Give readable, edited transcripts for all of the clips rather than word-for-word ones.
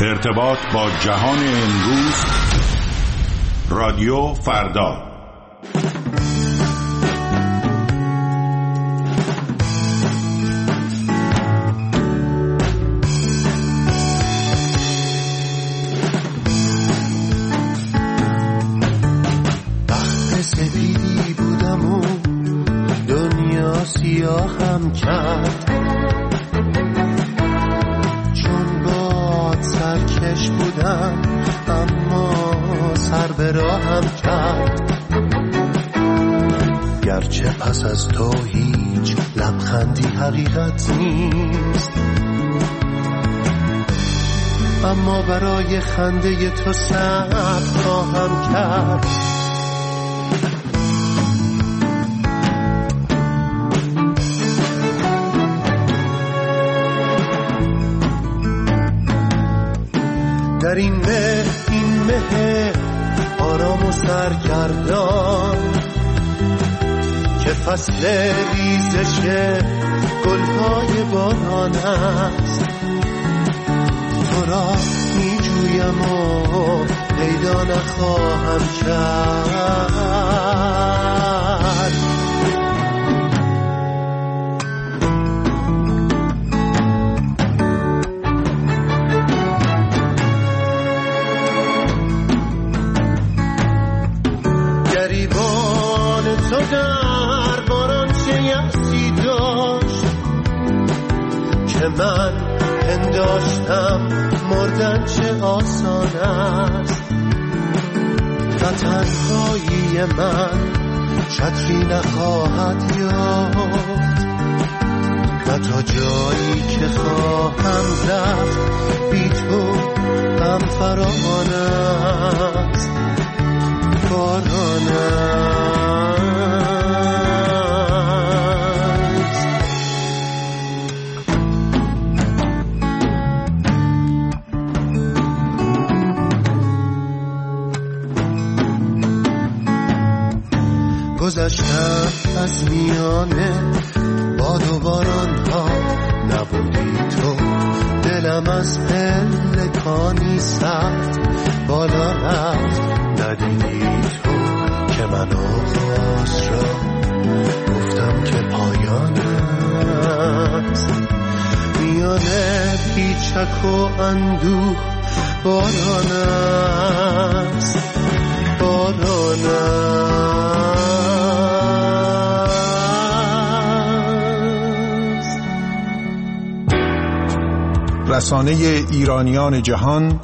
ارتباط با جهان امروز. رادیو فردا. وقت سپیدی بودم و دنیا سیاهم کرد، چون باد سرکش بودم اما سر به راهم کرد. گرچه پس از تو هیچ لبخندی حقیقت نیست، اما برای خنده تو صبر خواهم کرد. در این مه آرام و سرگردان که فصل ریزش گلهای باران است، تو را می جویم و پیدا نخواهم کرد. تو در باران چه یأسی داشت که من پنداشتم مردن چه آسان است. و تنهایی من چتری نخواهد یافت، و تا جایی که خواهم رفت بی تو غم فراوان است. باران گذشتم از میانه باد و باران ها، نبودی تو دلم از پلکانی سخت بالا رفت. ندیدی تو که من آغاز را گفتم که پایان است. میانه پیچک و اندوه باران است، باران است. رسانه ایرانیان جهان،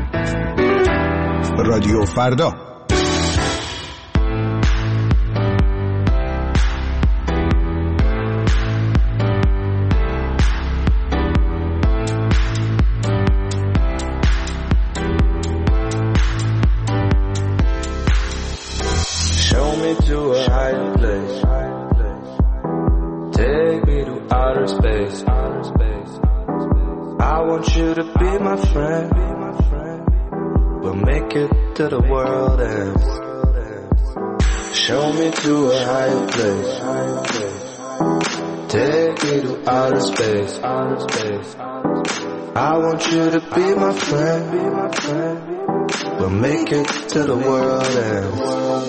رادیو فردا. Show me to a higher place, take me to outer space. I want you to be my friend, we'll make it to the world ends. Show me to a higher place, take me to outer space. I want you to be my friend, we'll make it to the world ends.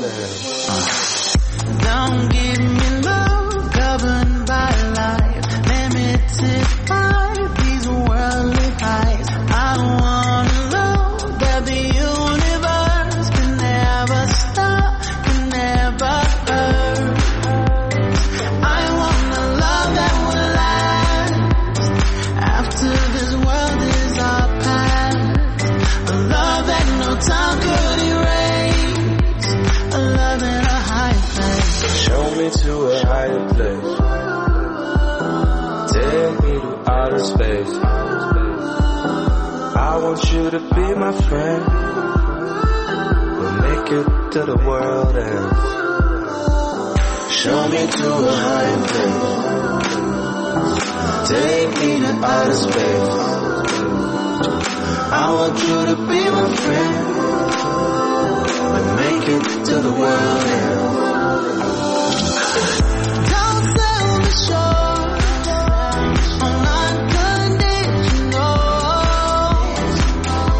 Don't give me love governed by life, limited by these worldly highs. I don't wanna know that the universe can never stop, can never hurt. I want a love that will last after this world is our past. A love that no time could erase, a love in a high place. Show me to a higher place, take me to outer space. I want you to be my friend, we'll make it to the world ends. Show me to a higher place, take me to outer space. I want you to be my friend, we'll make it to the world ends. Don't sell me short on unconditional.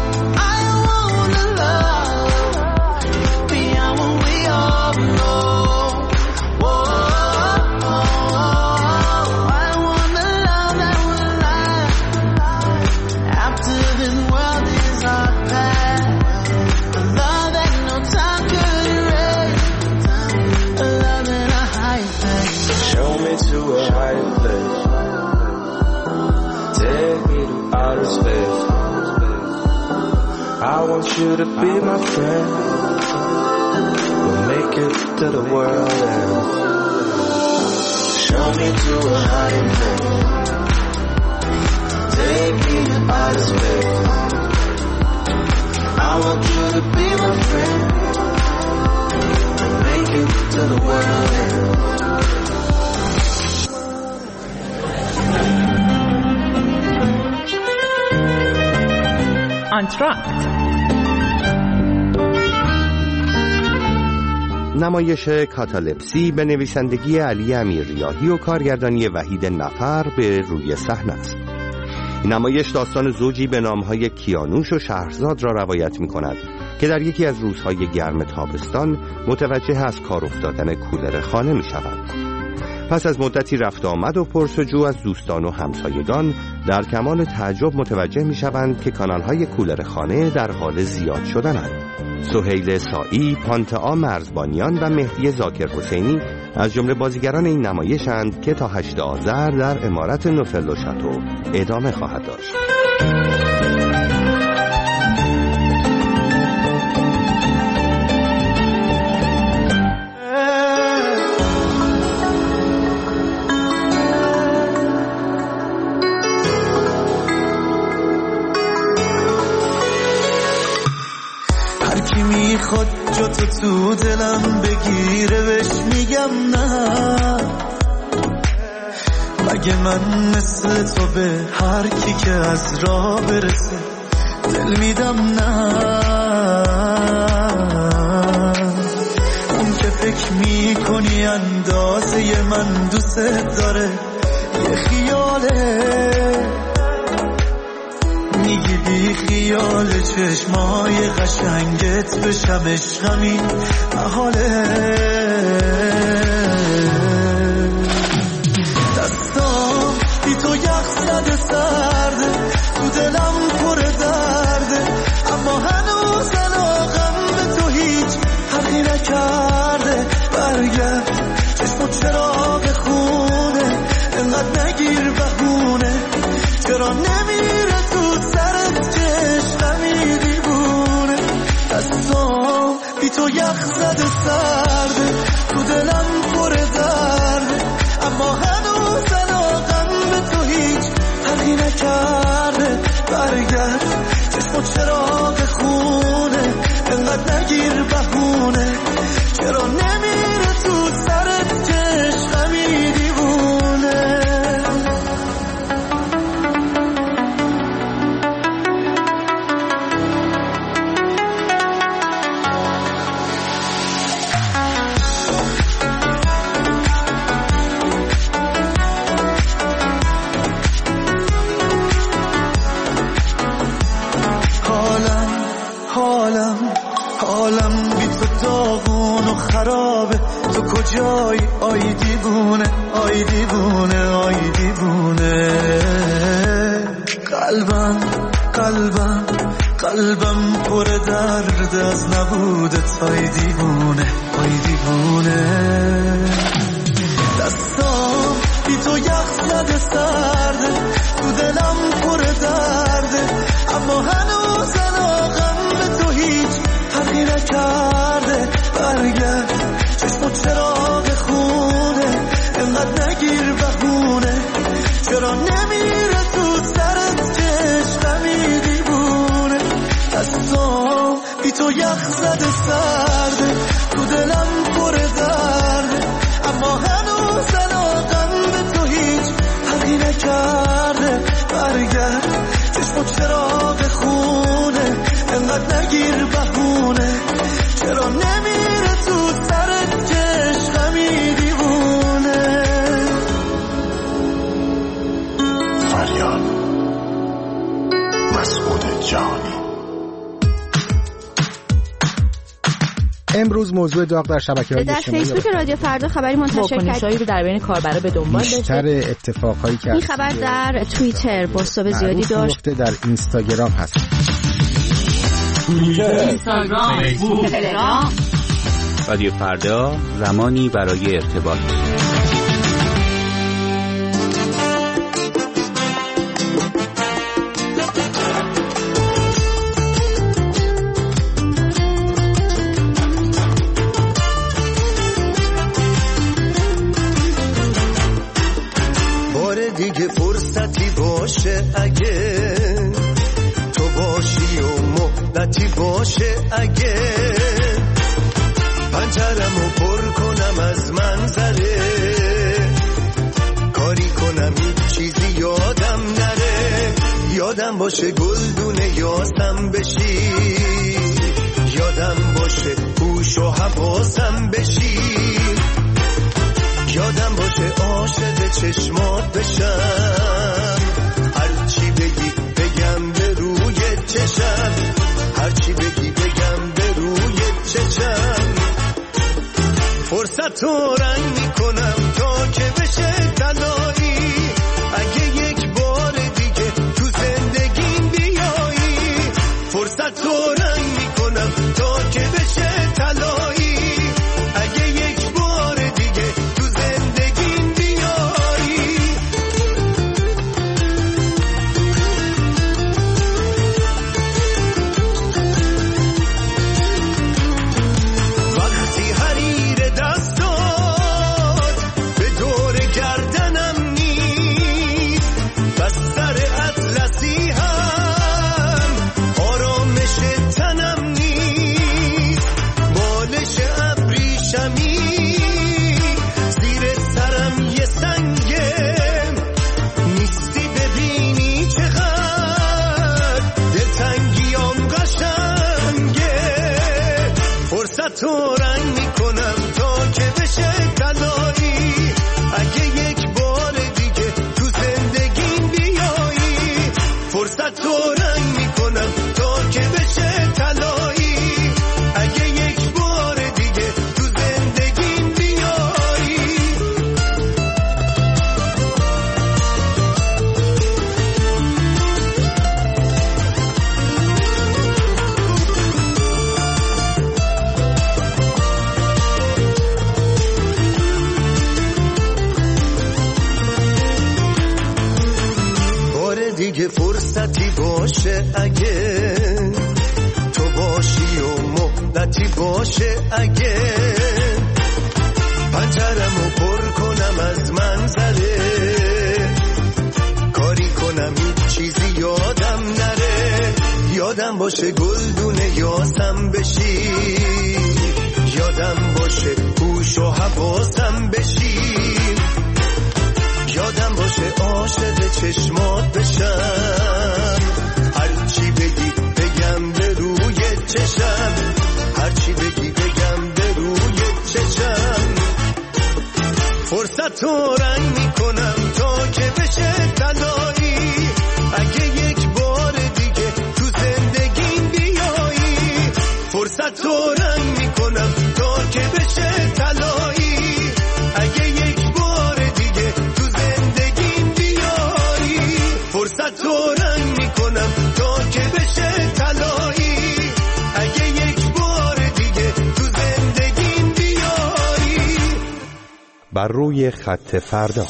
a higher place. Take me to outer space. I want you to be my friend. We'll make it to the world ends. Show me to a higher place. Take me to outer space. I want you to be my friend. We'll make it to the world ends. انتراکت نمایش کاتالپسی به نویسندگی علی امیریاحی و کارگردانی وحید نفر به روی صحنه است. این نمایش داستان زوجی به نامهای کیانوش و شهرزاد را روایت می کند که در یکی از روزهای گرم تابستان متوجه از کار افتادن کولر خانه می شود. پس از مدتی رفت آمد و پرسجو از دوستان و همسایگان در کمال تعجب متوجه می شوند که کانالهای کولر خانه در حال زیاد شدنند. سهیل سائی، پانتئا مرزبانیان و مهدی ذاکر حسینی از جمله بازیگران این نمایشند که تا 8 آذر در عمارت نوفل و شاتو ادامه خواهد داشت. خود جو تو دلم بگیره بهش میگم نه. مگه من مثل تو به هر کی که از راه برسه دل میدم نه. اون که فکر میکنی اندازه من دوست داره یه خیاله. میگی بی خیال چشمای قشنگت بشم عشقمی محاله. دستام بی تو یخ زده سرده تو دلم پر درده اما هنوز علاقم به تو هیچ حقی نکرده. برگرد چشم چراغ خونه انقدر نگیر بهونه. چرا نمیره تو سرت که عشقمی دیوونه. دستام بی تو یخ زده سرده تو دلم پر درده اما هنوز علاقم به تو هیچ حقی نکرده. برگرد چشم چراغ خونه انقدر نگیر بهونه. چرا نمیره تو سرت که عشقمی دیوونه. حالم بی تو داغون و خرابه. تو کجایی آی دیوونه آی دیوونه آی دیوونه. قلبم پر درد از نبودت آی دیوونه آی دیوونه. دستام بی تو یخ زده سرده تو دلم پر درده اما هنوز علاقم به تو هیچ حقی نکرده. برگرد چشم چراغ خونه انقدر نگیر بهونه. چرا نمیره تو سرت که عشقمی دیوونه. دستام بی تو یخ زده سرده تو دلم پر درده اما هنوز علاقم به تو هیچ حقی نکرده. برگرد چشم چراغ خونه انقدر نگیر بهونه. چرا نمیره تو سرت که عشقمی دیوونه. فریاد مسعود جهانی. امروز موضوع داغ در شبکه‌های اجتماعی در فیسبوک رادیو فردا خبری منتشر کرد. واکنش‌هایی رو در بین کاربرا به دنبال داشته. بیشتر اتفاقایی که این خبر در توییتر بازتاب زیادی داشت. در اینستاگرام هست. اینستاگرام، فیسبوک، تلگرام. رادیو فردا زمانی برای ارتباط. باشه اگه پنجرمو پر کنم از منظره، کاری کنم این چیزی یادم نره، یادم باشه گلدونه یاسم بشی، یادم باشه هوش و حواسم بشی، یادم باشه عاشق چشمات بشم، هرچی بگی بگم به روی چشم، هرچی بگی بگم به روی چشم، فرصت رو رنگ میکنم تا که بشه طلایی، اگه یک بار دیگه تو زندگیم بیایی، فرصت رو رنگ میکنم تا که بشه طلایی، اگه یک بار دیگه تو زندگیم بیایی. وقتی حریر دستات به دور گردنم نیست، بستر اطلسی هم آرامش تنم نیست، بالش ابریشمی زیر سرم یه سنگه، نیستی ببینی چقدر دلتنگیام قشنگه، فرصت رو رنگ میکنم تا که بشه طلایی، اگه یک بار دیگه تو زندگیم بیایی، فرصت رو رنگ میکنم تا که بشه طلایی، اگه یک بار دیگه تو زندگیم بیایی. بار دیگه فرصتی باشه اگه تو باشی و مدتی باشه اگه پنجرمو پر کنم از منظره، کاری کنم این چیزی یادم نره، یادم باشه گلدونه یاسم بشی، یادم باشه هوش و حواسم بشی، یادم باشه عاشق چشمات بشم، هرچی بگی بگم به روی چشم، هرچی بگی بگم به روی چشم، فرصت رو رنگ میکنم تا که بشه طلایی، اگه یک بار دیگه تو زندگیم بیایی، فرصت رو رنگ میکنم تا که بشه طلایی، اگه یک بار دیگه تو زندگیم بیایی، فرصت رو رنگ میکنم تا که بشه طلایی، اگه یک بار دیگه تو زندگیم بیایی. بر روی خط فردا.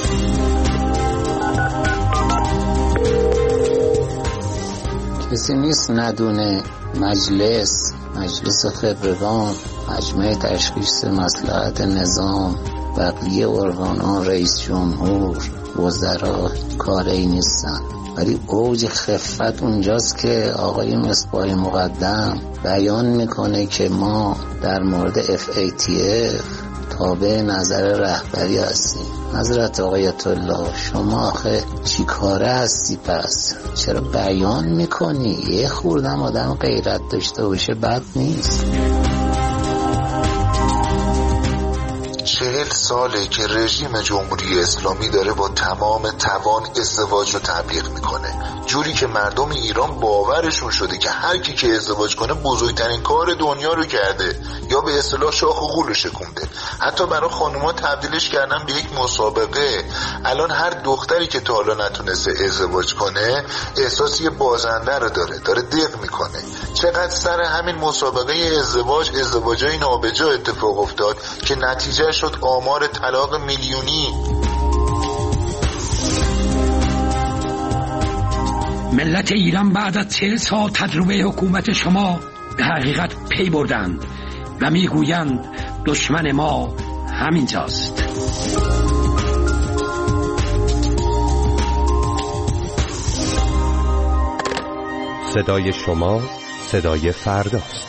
کسی نیست ندونه مجلس خبرگان، مجمع تشخیص مصلحت نظام، بقیه ارگان‌ها، رئیس جمهور، وزرا کاری نیستن، ولی اوج خفت اونجاست که آقای مصباح مقدم بیان میکنه که ما در مورد FATF تابع نظر رهبری هستیم. حضرت آیت الله، شما آخه چی کاره هستی؟ پس چرا بیان میکنی؟ یه خوردم آدم غیرت داشته باشه بد نیست. 40 ساله که رژیم جمهوری اسلامی داره با تمام توان ازدواج رو تبلیغ میکنه، جوری که مردم ایران باورشون شده که هر کی که ازدواج کنه بزرگترین کار دنیا رو کرده، یا به اصطلاح شاخ و غول رو شکونده. حتی برای خانوما تبدیلش کردن به یک مسابقه. الان هر دختری که تا حالا نتونسته ازدواج کنه احساس یه بازنده رو داره دق میکنه. چقدر سر همین مسابقه ازدواجای نابجا اتفاق افتاد که نتیجه شد آمار طلاق میلیونی. ملت ایران بعد از 40 سال تجربه حکومت شما به حقیقت پی بردند و میگویند دشمن ما همینجاست. صدای شما صدای فرداست.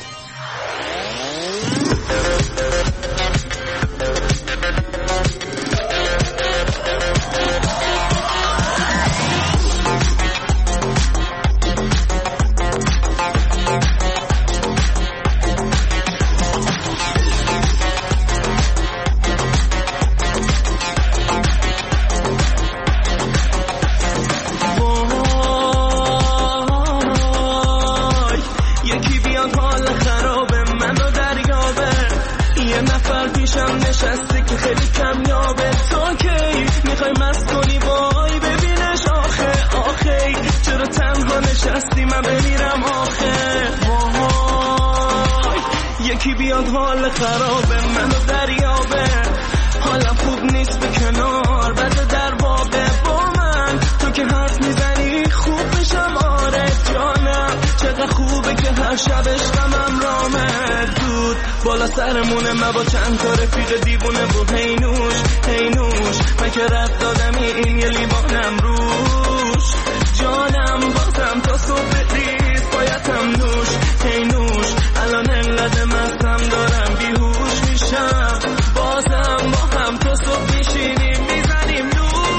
نشسته که خیلی کمیابه تو کی میخوای مست کنی وای ببینش آخه چرا تنها نشستی من بمیرم آخه وای یکی بیاد حال خرابه منو دریابه حالم خوب نیست به کنار بده در بابه با من تو که حرف میزنی خوب میشم آره جانم چقدر خوبه که هر شب عشقم رامه دود بالا سرمونه من با چند تا رفیق دیوونه و هینوش من که رد دادمی این یه لیوانم روش جانم بازم تا صبح ریز بایدم نوش الان انقدر مستم دارم بیهوش میشم بازم با هم تا صبح میشینیم میزنیم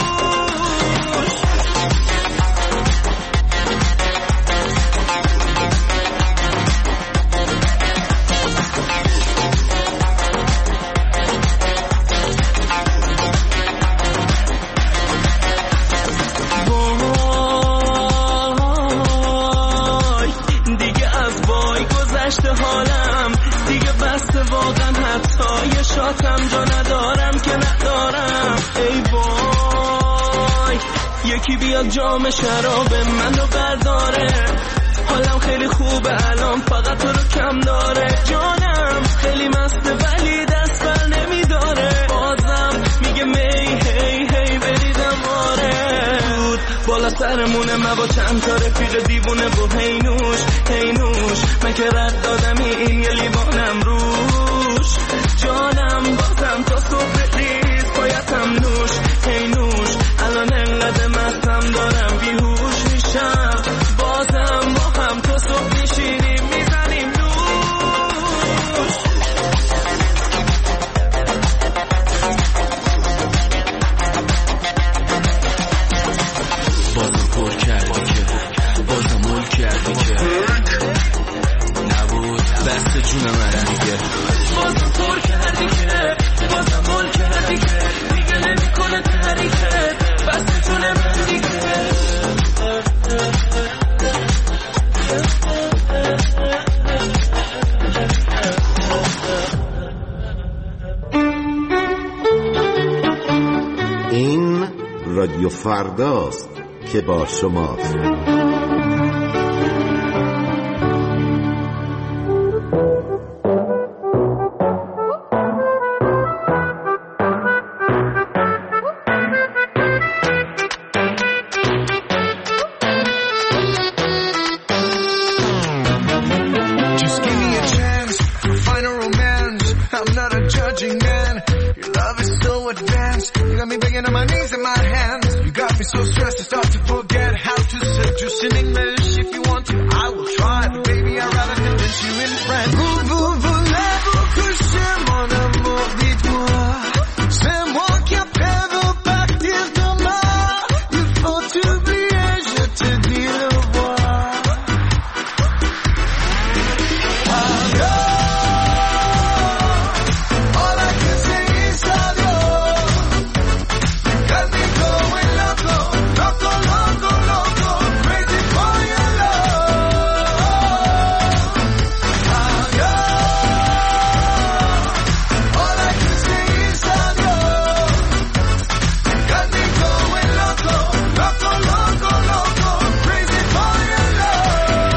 حالم دیگه بسته واقعا حتی یه شاتم جا ندارم که ندارم ای وای یکی بیاد جام شراب منو برداره حالم خیلی خوبه الان فقط تو رو کم داره جانم خیلی مسته ولی دست بر نمیداره بازم میگه هی بریدم آره دود بالا سرمونه من با چند تا رفیق دیوونه و هینوش من که رد دادمی این یه لیوانم روش جانم بازم تا صبح ریز بایدم نوش الان انقدر مستم دارم بیهوش میشم بازم با هم تا صبح میشینیم میزنیم نوش بازم پر کردی که بازم مول کردی که نبود دست جون من دیگه بازم پر کردی که بازم مول کردی که دیگه نمیکنه تحریکت دست جون من دیگه این رادیو فرداست که با شماست. So stressed I start to forget how to seduce in English. If you want to, I will try, but baby I'd rather convince you in French. Voulez-vous coucher mon amour, dites-moi. C'est moi qui après veux partir demain. Il faut t'oublier, je te dis au revoir. Adios. All I can say is adios. Got me going loco. Loco, loco, loco, crazy for your love. Adios. All I can say is adios. Got me going loco, loco, loco, loco, crazy for your love.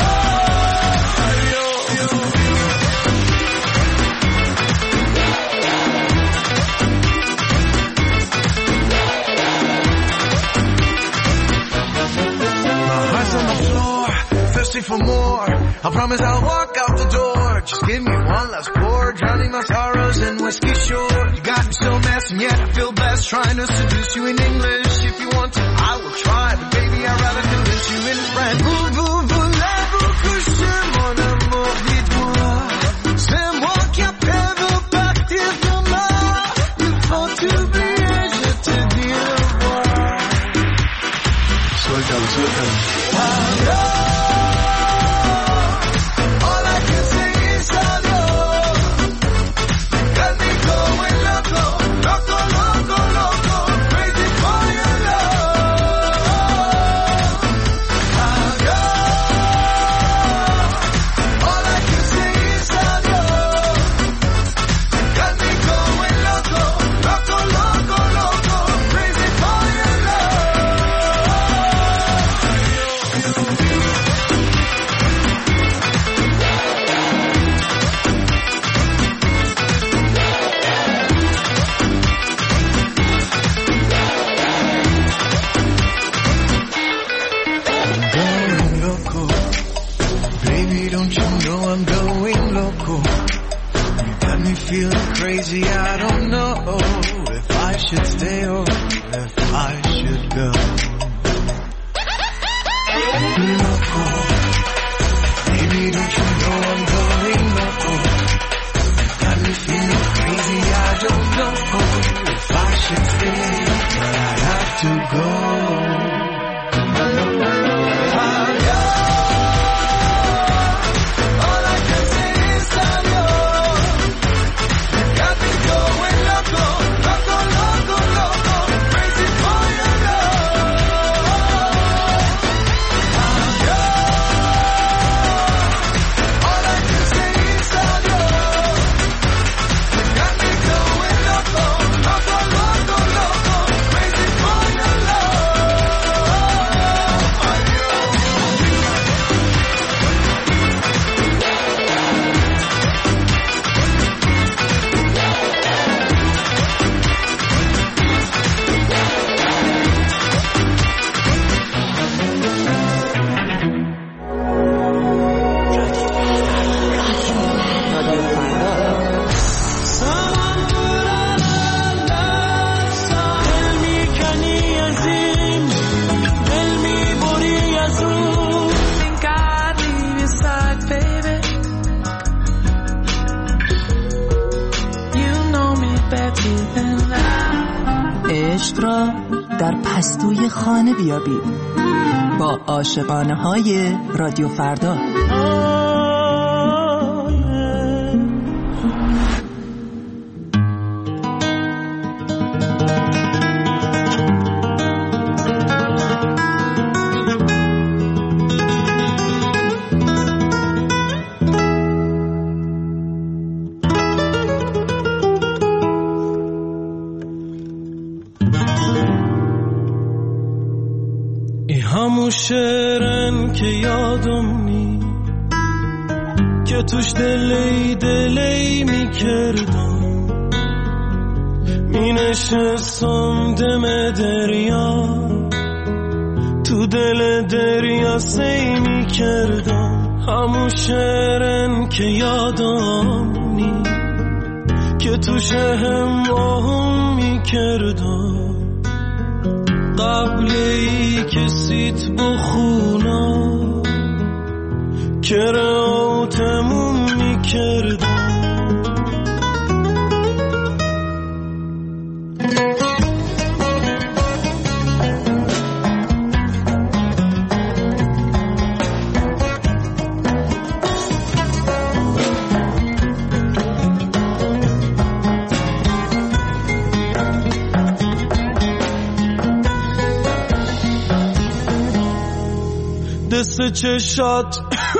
My heart's on the floor, thirsty for more. I promise I'll walk out the door. Just give me one last pour, drowning my sorrows in whiskey shore. You got me so messed and yet I feel blessed, trying to seduce you in English. If you want to, I will try, but baby I'd rather convince you in French. Voulez-vous coucher Feeling crazy, I don't know if I should stay or if I should go. Loco, baby, don't you know I'm going loco? Got me feeling crazy, I don't know if I should stay, but I have to go. عشق را در پستوی خانه بیابید با عاشقانه های رادیو فردا. شعرن که یادم نی که توش دلی می کردم می نشستم دم دریا تو دل دریا سی می کردم همون شعرن که یادم نی که توش هم آهم می کردم قبل ای کسیت بخونا که رو تموم میکردم دست چشات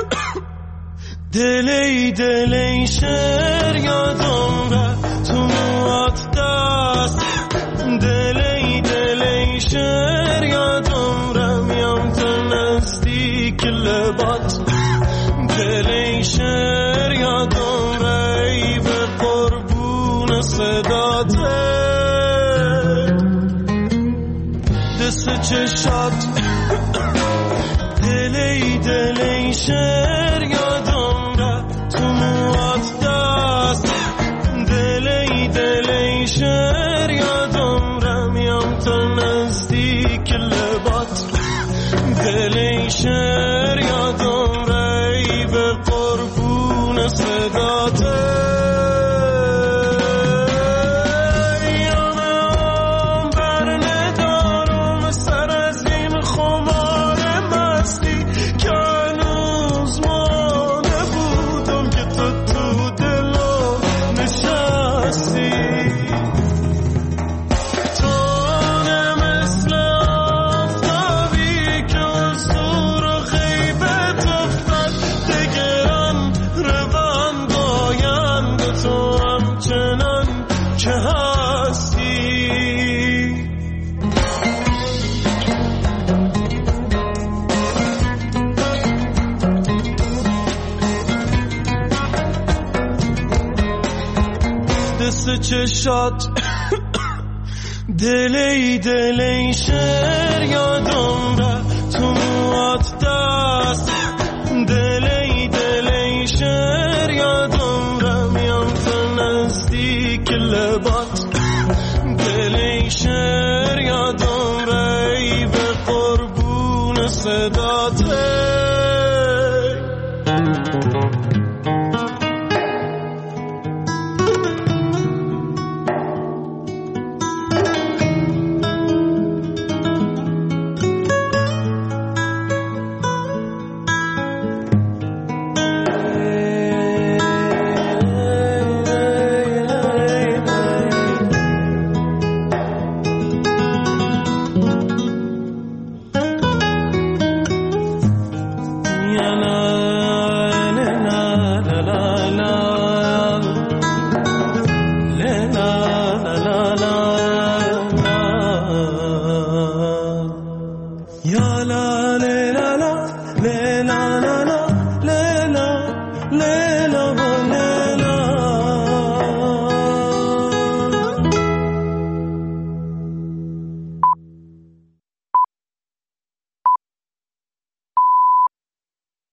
دلی شعر یادم را تو موات دست دلی شعر یادم را میام تا نزدیک لبات دلی شعر یادم را ای به قربون صدات دست چشات دلی شعر یادم را تو موات دست دلی شعر یادم را میام تا نزدیک لبات دلی شعر یادم را ای به قربون صدات چشات دلی شعر یادم رفت تو موات دست دلی شعر یادم رفت میام تو نزدیک لبات دلی شعر یادم رفت به قربون صداته la la la